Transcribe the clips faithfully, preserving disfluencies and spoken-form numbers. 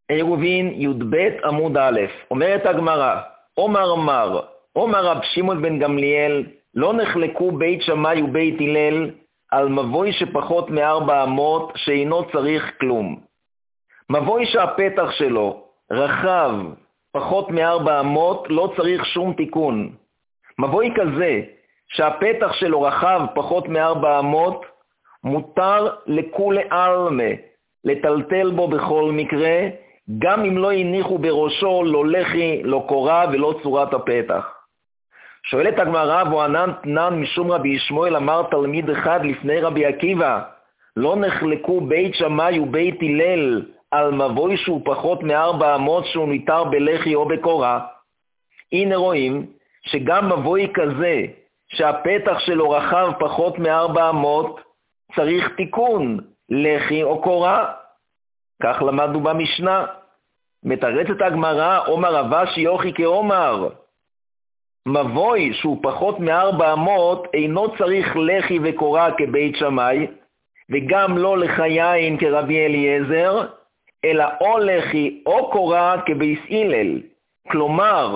עירובין י"ב עמוד א', אומרת הגמרא, אומר מר, אומר רב שמעון בן גמליאל, לא נחלקו בית שמאי ובית הלל על מבוי שפחות מארבע אמות שאינו צריך כלום. מבוי שהפתח שלו רחב פחות מארבע אמות לא צריך שום תיקון. מבוי כזה שהפתח שלו רחב פחות מארבע אמות מותר לכולי עלמא לטלטל בו בכל מקרה, גם אם לא הניחו בראשו לא לחי, לא קורה ולא צורת הפתח. שואלת הגמרא, וענן תנן משום רבי ישמעאל אמר תלמיד אחד לפני רבי עקיבא, לא נחלקו בית שמאי ובית הלל על מבוי שהוא פחות מארבע אמות שהוא ניתר בלחי או בקורה. הנה רואים שגם מבוי כזה שהפתח שלו רחב פחות מארבע אמות צריך תיקון, לחי או קורה. כך למדנו במשנה. מתרצת הגמרא, אומר רבשי יוכי כאומר, מבוי שהוא פחות מארבע אמות אינו צריך לחי וקורה כבית שמאי, וגם לא לחיין כרבי אליעזר, אלא או לחי או קורה כבית הלל. כלומר,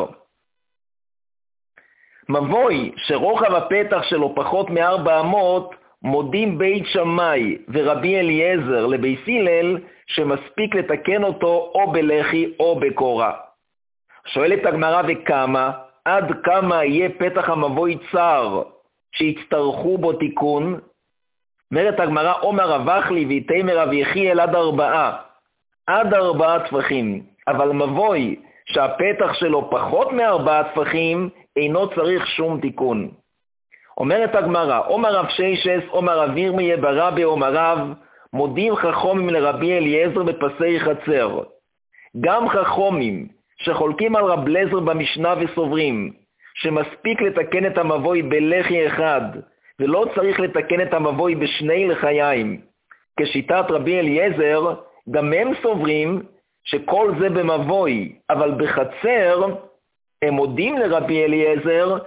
מבוי שרוחב הפתח שלו פחות מארבע אמות, מודים בית שמאי ורבי אליעזר לבית הלל שמספיק לתקן אותו או בלחי או בקורה. שואלת הגמרא, וכמה? עד כמה יהיה פתח המבוי צר שיצטרכו בו תיקון? אומרת הגמרא, אומר רווח לי ויתמר רב יחיאל עד ארבעה, עד ארבעה טפחים, אבל מבוי שהפתח שלו פחות מארבעה טפחים אינו צריך שום תיקון. אומרת הגמרא, אומר רב ששס, אומר רב ירמיה ברבי, אומר רב, מודים חכמים לרבי אליעזר בפסי חצר. גם חכמים שחולקים על רב אליעזר במשנה וסוברים שמספיק לתקן את המבוי בלחי אחד ולא צריך לתקן את המבוי בשני לחיים כשיטת רבי אליעזר, גם הם סוברים שכל זה במבוי, אבל בחצר הם מודים לרבי אליעזר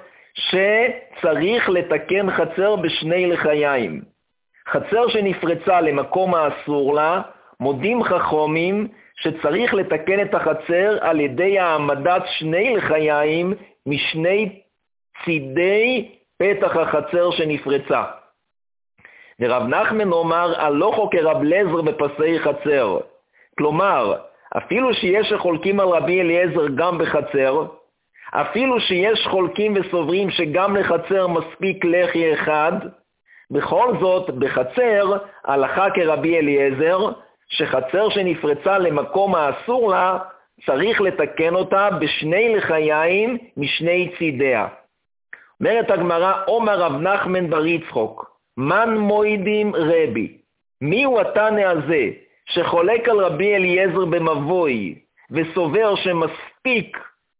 שצריך לתקן חצר בשני לחיים. חצר שנפרצה למקום האסור לה, מודים חכמים שצריך לתקן את החצר על ידי העמדת שני לחיים משני צידי פתח החצר שנפרצה. ורב נחמן אומר, הלוכו כרב אליעזר בפסי חצר. כלומר, אפילו שיש שחולקים על רבי אליעזר גם בחצר, אפילו שיש חולקים וסוברים שגם לחצר מספיק לחי אחד, בכל זאת בחצר הלכה כרבי אליעזר, שחצר שנפרצה למקום האסור לה, צריך לתקן אותה בשני לחיים משני צידיה. אומרת הגמרא, אומר רב נחמן בר יצחוק, מן מוידים רבי, מי הוא התנא הזה שחולק על רבי אליעזר במבוי וסובר שמספיק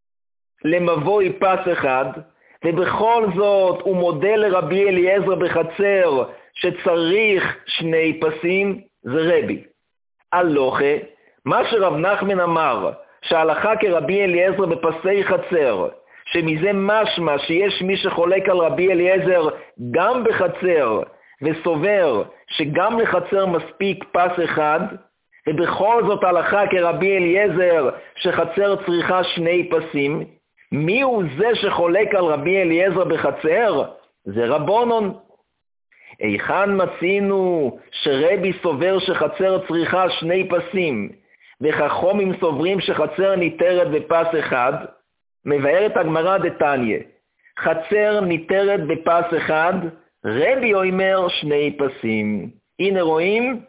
למבוי פס אחד, ובכל זאת הוא מודה לרבי אליעזר בחצר שצריך שני פסים? זה רבי. הלוכה, מה שרב נחמן אמר, שהלכה כרבי אליעזר בפסי חצר, שמזה משמע שיש מי שחולק על רבי אליעזר גם בחצר, וסובר שגם לחצר מספיק פס אחד, ובכל זאת הלכה כרבי אליעזר שחצר צריכה שני פסים, מי הוא זה שחולק על רבי אליעזר בחצר? זה רבונון. היכן מצינו שרבי סובר שחצר צריכה שני פסים, וחכמים סוברים שחצר ניתרת בפס אחד? מבארת הגמרא דתניא, חצר ניתרת בפס אחד, רבי אומר שני פסים. הנה רואים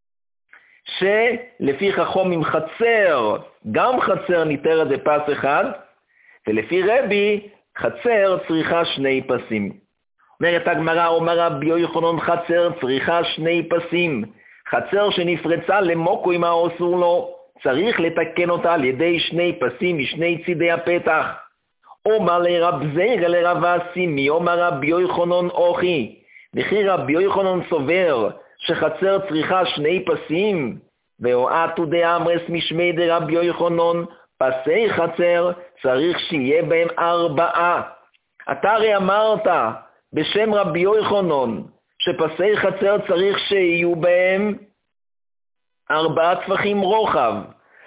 שלפי חכמים חצר, גם חצר ניתרת בפס אחד, ולפי רבי חצר צריכה שני פסים. אומרת הגמרא, אומר רבי יוחנן, חצר צריכה שני פסים. חצר שנפרצה למוקו עם האסור לו, צריך לתקן אותה על ידי שני פסים משני צידי הפתח. אומר לרב זירא לרב אסי, מי אומר רבי יוחנן אוכי, וכי רבי יוחנן סובר שחצר צריכה שני פסים? והואתו דאמרס משמי דרבי יוחנן, פסי חצר צריך שיהיה בהם ארבעה. אתה הרי אמרת בשם רבי יוחנן שפסי חצר צריך שיהיו בהם ארבעה טפחים רוחב,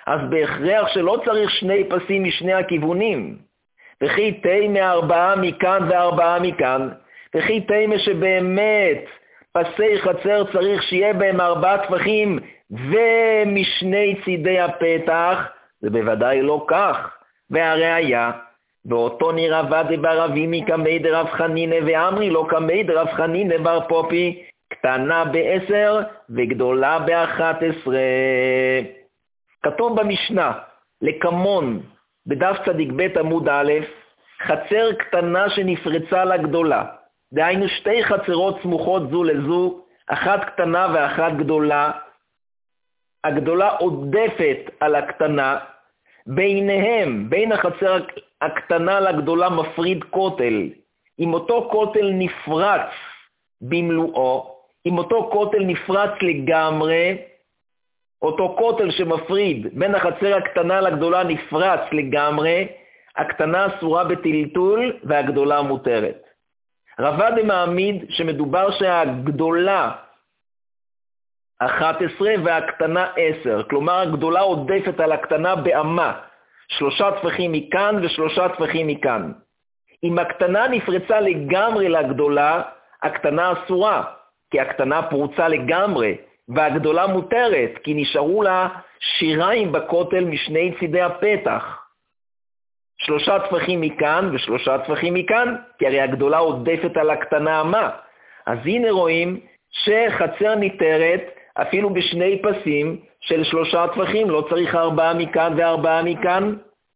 אז בהכרח שלא צריך שני פסים משני הכיוונים. וכי תימה ארבעה מכאן וארבעה מכאן, וכי תימה שבאמת פסי חצר צריך שיהיה בהם ארבעה טפחים ומשני צידי הפתח, זה בוודאי לא כך. והראיה, ואותו נראה דבר אבימי כמי דרב חנינא ואמרי לו כמי דרב חנינא בר פופי, קטנה בעשר וגדולה באחת עשרה. כתוב במשנה, לקמון, בדף צדיק בית עמוד א', חצר קטנה שנפרצה לגדולה. דהיינו שתי חצרות סמוכות זו לזו, אחת קטנה ואחת גדולה. הגדולה עודפת על הקטנה, ביניהם, בין החצר הקטנה לגדולה מפריד כותל. אם אותו כותל נפרץ במלואו, אם אותו כותל נפרץ לגמרי, אותו כותל שמפריד בין החצר הקטנה לגדולה נפרץ לגמרי, הקטנה אסורה בטלטול והגדולה מותרת. רבא דמעמיד שמדובר שהגדולה אחת עשרה והקטנה עשר, כלומר הגדולה עודפת על הקטנה באמה, שלושה טפחים מכאן ושלושה טפחים מכאן. אם הקטנה נפרצה לגמרי לגדולה, הקטנה אסורה, כי הקטנה פרוצה לגמרי, והגדולה מותרת, כי נשארו לה שיריים בכותל משני צידי הפתח. שלושה טפחים מכאן ושלושה טפחים מכאן, כי הרי הגדולה עודפת על הקטנה אמה. אז הנה רואים שחצר ניתרת אפילו בשני פסים של שלושה טפחים, לא צריך ארבעה מכאן וארבעה מכאן.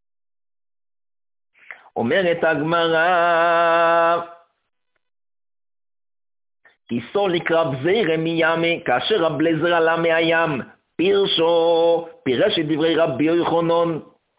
אומרת הגמרא, כיסו לקרב זירא מימי, כאשר רב אליעזר עלה מהים, פירשו, פירש את דברי רבי יוחנן,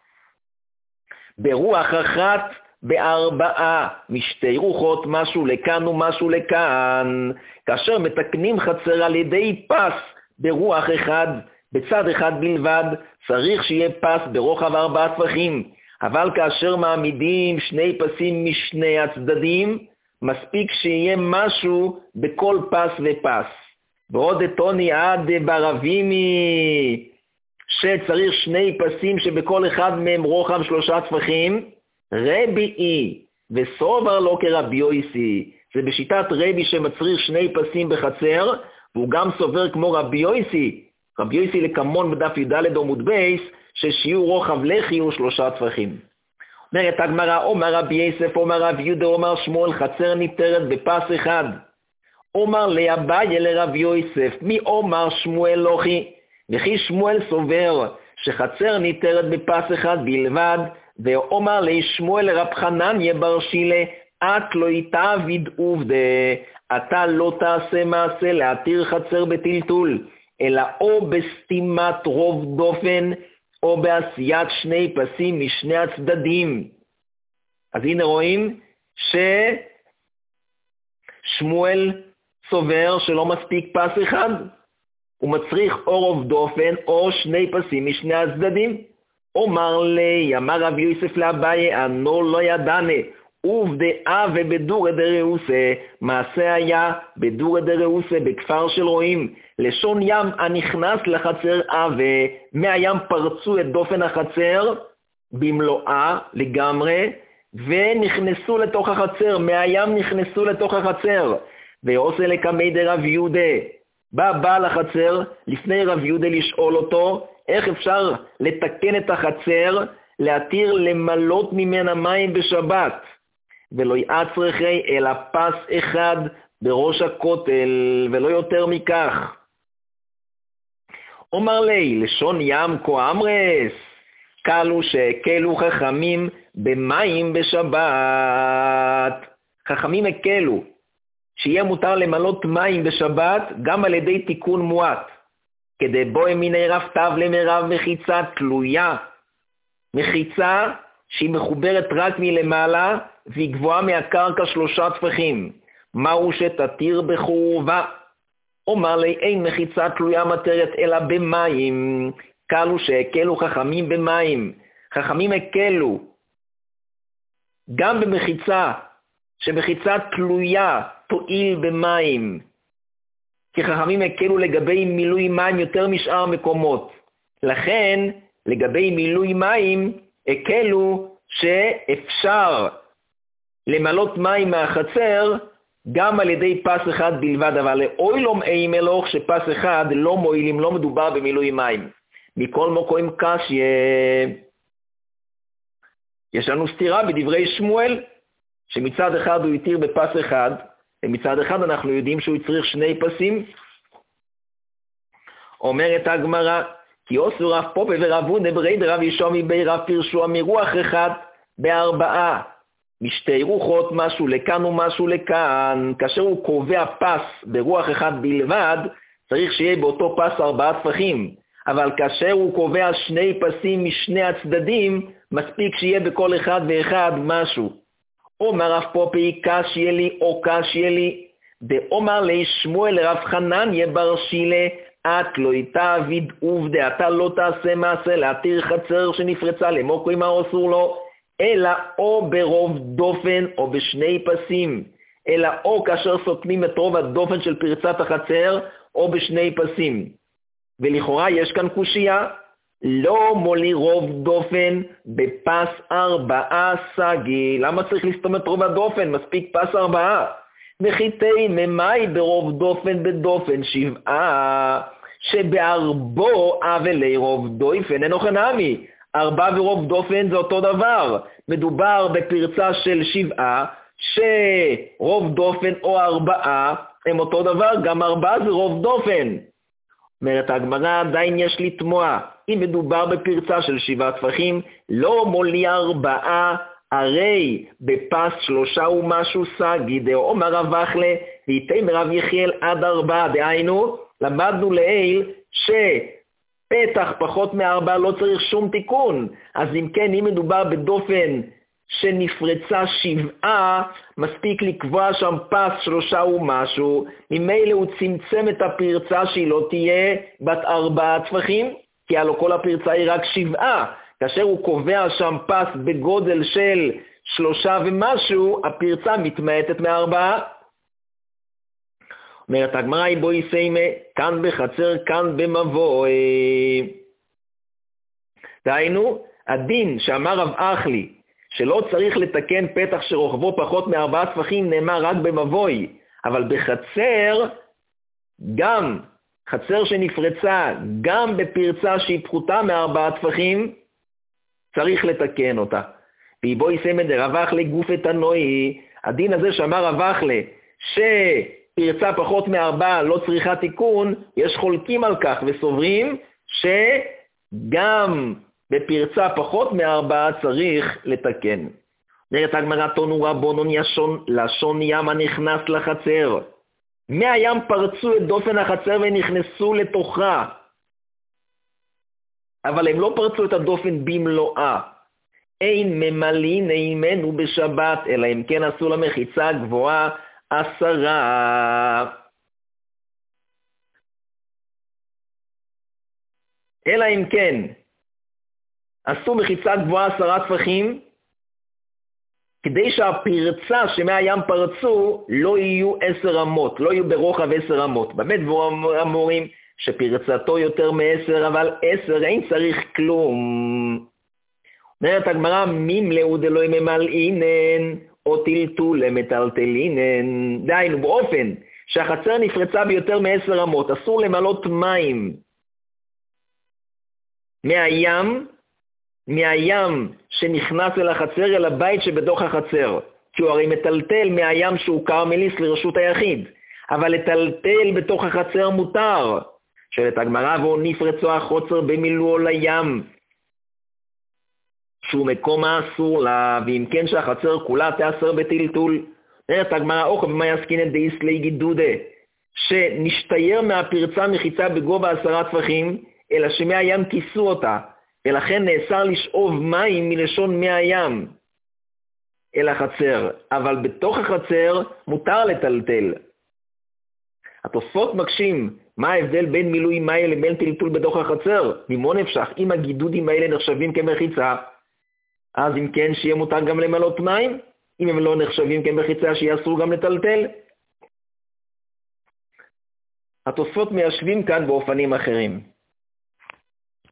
ברוח אחת בארבעה, משתי רוחות, משהו לכאן ומשהו לכאן. כאשר מתקנים חצר על ידי פס ברוח אחד, בצד אחד בלבד, צריך שיהיה פס ברוחב ארבעה טפחים. אבל כאשר מעמידים שני פסים משני הצדדים, מספיק שיהיה משהו בכל פס ופס. ועוד אתוני עד ברבימי, שצריך שני פסים שבכל אחד מהם רוחב שלושה טפחים, רביעי וסובר לו כרבי יויסי. זה בשיטת רבי שמצריך שני פסים בחצר, והוא גם סובר כמו רבי יויסי. רבי יויסי לקמון בדף י"ד עמוד בייס, ששיעור רוחב לחי הוא שלושה טפחים. אומרת הגמרא, אומר רבי יוסף, אומר רבי יהודה, אומר שמואל, חצר ניתרת בפס אחד. אומר לאביי לרבי יוסף, מי אומר שמואל לוחי? וכי שמואל סובר שחצר ניתרת בפס אחד בלבד, ואומר לשמואל לרב חנניה בר שילה, את לא תעביד עובדה, אתה לא תעשה מעשה להתיר חצר בטלטול, אלא או בסתימת רוב דופן, או בעשיית שני פסים משני הצדדים. אז הנה רואים ששמואל סובר שלא מספיק פס אחד, הוא מצריך או רוב דופן או שני פסים משני הצדדים. אומר לי, אמר רבי יוסף לאביי, אנו לא ידענה, עובדאה ובדורא דרעוסה, מעשה היה בדורא דרעוסה בכפר של רועים, לשון ים הנכנס לחצר אבה, מהים פרצו את דופן החצר במלואה לגמרי, ונכנסו לתוך החצר, מהים נכנסו לתוך החצר, ועושה לקמי דרב יהודה, בא בעל החצר לפני רב יהודה לשאול אותו, איך אפשר לתקן את החצר, להתיר למלות ממנה מים בשבת, ולא יעצרכי אלא פס אחד בראש הכותל, ולא יותר מכך. אומר לי, לשון ים כה אמרס, קלו שהקלו חכמים במים בשבת. חכמים הקלו, שיהיה מותר למלות מים בשבת, גם על ידי תיקון מועט, כדי בואי מיני רב תו למרב מחיצה תלויה. מחיצה שהיא מחוברת רק מלמעלה, והיא גבוהה מהקרקע שלושה טפחים. מהו שתתיר בחורבה? אומר לי, אין מחיצה תלויה מטרת אלא במים. קלו שהקלו חכמים במים. חכמים הקלו גם במחיצה, שמחיצה תלויה תועיל במים. כי חכמים הקלו לגבי מילוי מים יותר משאר מקומות. לכן לגבי מילוי מים, הקלו שאפשר למלות מים מהחצר גם על ידי פס אחד בלבד, אבל אוילום אי מלוך שפס אחד לא מועילים, לא מדובר במילוי מים. מכל מקום קשיא, יש לנו סתירה בדברי שמואל, שמצד אחד הוא התיר בפס אחד, ומצד אחד אנחנו יודעים שהוא צריך שני פסים. אומרת הגמרא, כי אוסו רב פופה ורבו נברי דרב ישומי בי רב פרשו מרוח אחד בארבעה, משתי רוחות משהו לכאן ומשהו לכאן. כאשר הוא קובע פס ברוח אחד בלבד, צריך שיהיה באותו פס ארבעה טפחים, אבל כאשר הוא קובע שני פסים משני הצדדים, מספיק שיהיה בכל אחד ואחד משהו. אומר רב פופי קשיא לי או קשיא לי, דאמר לי שמואל לרב חנניה בר שילה, את לא תעביד עובדה, אתה לא תעשה מעשה להתיר חצר שנפרצה למוקרים מה אסור לו, אלא או ברוב דופן או בשני פסים, אלא או כאשר סותמים את רוב הדופן של פרצת החצר או בשני פסים. ולכאורה יש כאן קושיה, לא מולי רוב דופן בפס ארבעה סגי. למה צריך לסתום את רוב הדופן? מספיק פס ארבעה. וחיתי ממי ברוב דופן בדופן שבעה, שבארבו אבלי רוב דופן אינו חנמי. ארבע ורוב דופן זה אותו דבר. מדובר בפרצה של שבעה, שרוב דופן או ארבעה הם אותו דבר, גם ארבעה זה רוב דופן. אומרת הגמרא, עדיין יש לתמוע, אם מדובר בפרצה של שבעה טפחים, לא מולי ארבעה, הרי בפס שלושה ומשהו סגי, דאמר רב אחלה, ויתן רב יחיאל עד ארבעה, דהיינו, למדנו לעיל שפתח פחות מארבעה לא צריך שום תיקון, אז אם כן, אם מדובר בדופן שנפרצה שבעה, מספיק לקבוע שם פס שלושה ומשהו, ממילא הוא צמצם את הפרצה שהיא לא תהיה בת ארבעה טפחים, כי הלא כל הפרצה היא רק שבעה. כאשר הוא קובע שם פס בגודל של שלושה ומשהו, הפרצה מתמעטת מארבעה. אומרת הגמרא, בואי סיימה, כאן בחצר, כאן במבוא. דהיינו, הדין שאמר רב אחלי, שלא צריך לתקן פתח שרוחבו פחות מארבעה טפחים, נאמר רק במבוי, אבל בחצר, גם חצר שנפרצה, גם בפרצה שהיא פחותה מארבעה טפחים, צריך לתקן אותה. ויבוא יסמד רב אחלה גוף את הנוי, הדין הזה שאמר רב אחלה, שפרצה פחות מארבעה לא צריכה תיקון, יש חולקים על כך וסוברים שגם בפרצה פחות מארבעה צריך לתקן. נראית הגמרא תונו רבונון ישון, לשון ים הנכנס לחצר. מהים פרצו את דופן החצר ונכנסו לתוכה. אבל הם לא פרצו את הדופן במלואה. אין ממלין אימנו בשבת, אלא אם כן עשו למחיצה גבוהה עשרה. אלא אם כן עשו מחיצה גבוהה עשרה טפחים, כדי שהפרצה שמהים פרצו לא יהיו עשר אמות, לא יהיו ברוחב עשר אמות. באמת אמורים שפרצתו יותר מעשר, אבל עשר אין צריך כלום. אומרת הגמרא, מימלאו דלא ממלאינן, או טלטול מטלטלינן. דהיינו, באופן שהחצר נפרצה ביותר מעשר אמות, אסור למלות מים מהים, מהים שנכנס אל החצר אל הבית שבתוך החצר, כי הוא הרי מטלטל מהים שהוא קרמליס לרשות היחיד, אבל לטלטל בתוך החצר מותר. שואלת הגמרא, והוא נפרצו החוצר במילואו לים, שהוא מקום האסור לה, ואם כן שהחצר כולה תאסר בטלטול. אומרת הגמרא, אוכל במה יסקינן דאיסלי גידודה, שנשתייר מהפרצה מחיצה בגובה עשרה טפחים, אלא שמהים כיסו אותה, ולכן נאסר לשאוב מים מלשון מהים אל החצר, אבל בתוך החצר מותר לטלטל. התוספות מקשים, מה ההבדל בין מילוי מים לבין טלטול בתוך החצר? ממה נפשך? אם הגידודים האלה נחשבים כמחיצה, אז אם כן שיהיה מותר גם למלות מים, אם הם לא נחשבים כמחיצה שיהיה אסור גם לטלטל. התוספות מיישבים כאן באופנים אחרים.